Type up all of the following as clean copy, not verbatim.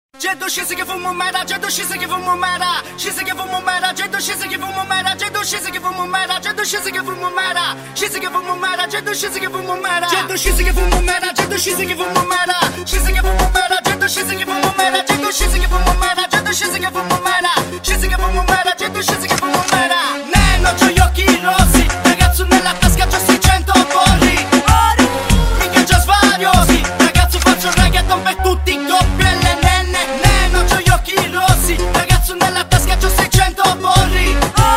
Jeddo scese che fumo mera, jeddo scese che fumo mera, scese che fumo mera, jeddo scese che fumo mera, jeddo scese che fumo mera, jeddo scese che fumo mera, scese che fumo mera, jeddo scese che fumo mera, jeddo scese che fumo mera, jeddo scese che fumo mera, scese che fumo mera, jeddo scese che fumo mera, jeddo scese che fumo mera, jeddo scese che fumo mera, scese che fumo mera, jeddo scese che fumo mera. Neno, c'ho gli occhi rossi, ragazzo nella tasca c'ho 600 bolli, mica già svariosi, ragazzo faccio reggaeton per tutti i coppie e le nenne. Neno, c'ho gli occhi rossi, ragazzo nella tasca c'ho 600 bolli,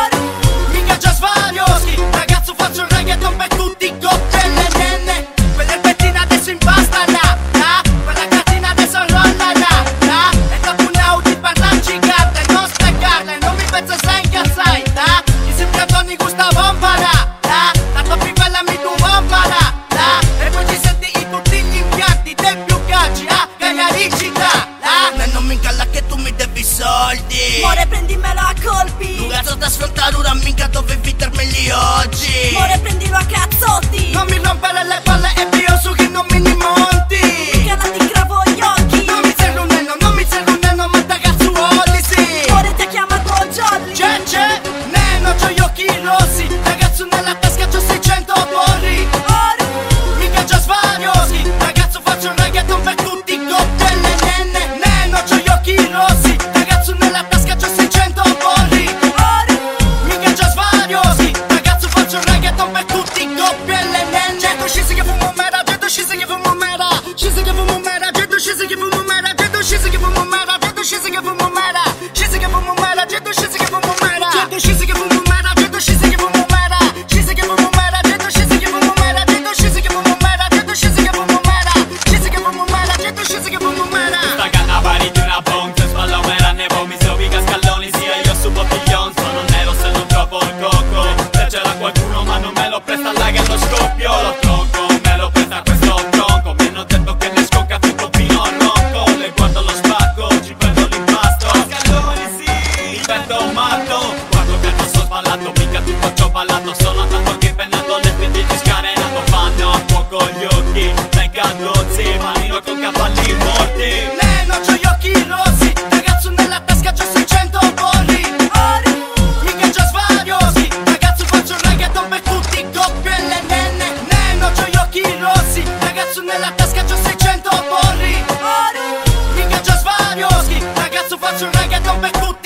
mica già svariosi, ragazzo faccio reggaeton per tutti i coppie e le nenne. Quelle pettine adesso impastano, quella cartina adesso rollano, e dopo un Audi per lancicarle, non speccarle, non mi penso se incazzai, mi sembra Tony Gustavo Mbara, la tua più bella mi tu Mbara, e poi ci senti in tutti gli impianti dei più cacci, cagliaricità. Non mi incalla che tu mi devi soldi, More prendimelo a colpi, tu cazzo da sfruttare ora minchia dove vitermeli oggi. More prendilo a cazzotti, Non mi rompere le palle e io su chi non mi monti. che la ti cravo gli occhi, Non mi sei un neno, non mi sei un neno, ma da cazzuoli sì. More ti ha chiamato Jolly, C'è, neno, c'ho gli occhi rossi, ragazzo nella tasca c'ho 600 bolli, mica già svariosi, ragazzo faccio un reggaeton per tutti i coppie e le nenne. Neno, c'ho gli occhi rossi, ragazzo nella tasca c'ho 600 bolli, mica già svariosi, ragazzo faccio un reggaeton per tutti i coppie e le nenne. Getto scese che fumo mera, getto scese che fumo mera, scese che fumo mera, getto scese che fumo mera, getto scese che fumo mera, getto scese che fumo mera, scese che fumo mera, getto scese che fumo mera, getto scese che fumo mera, getto scese che fumo mera, scese che fumo mera, getto scese che fumo mera, getto scese che fumo mera, getto scese che fumo mera, scese che fumo mera, getto scese che fumo mera. Sta canna pari di una ponte, spalla mera nevo, mi ubica scaloni, sia io su bottiglion, sono nero se non troppo il cocco, se ce l'ha qualcuno ma non me lo presta là che lo scoppio, lo tronco, me lo presta questo tronco, mi hanno detto che ne scocca tutto fino al ronco, le guardo lo spacco, ci prendo l'impasto, scaloni sì, mi pento matto, quando canto sto sballato, mica tutto ciò ballato, sono tanto che pennato, le spediti scarenato, fanno a fuoco gli occhi, dai candozzi, manino con cavalli morti. Neno, c'ho gli occhi rossi, ragazzo nella tasca c'ho 600 bolli, mica già svariosi, ragazzo faccio un reggaeton per tutti i coppie e le nenne. Neno, c'ho gli occhi rossi, ragazzo nella tasca c'ho 600 bolli, mica già svariosi, ragazzo faccio un reggaeton per tutti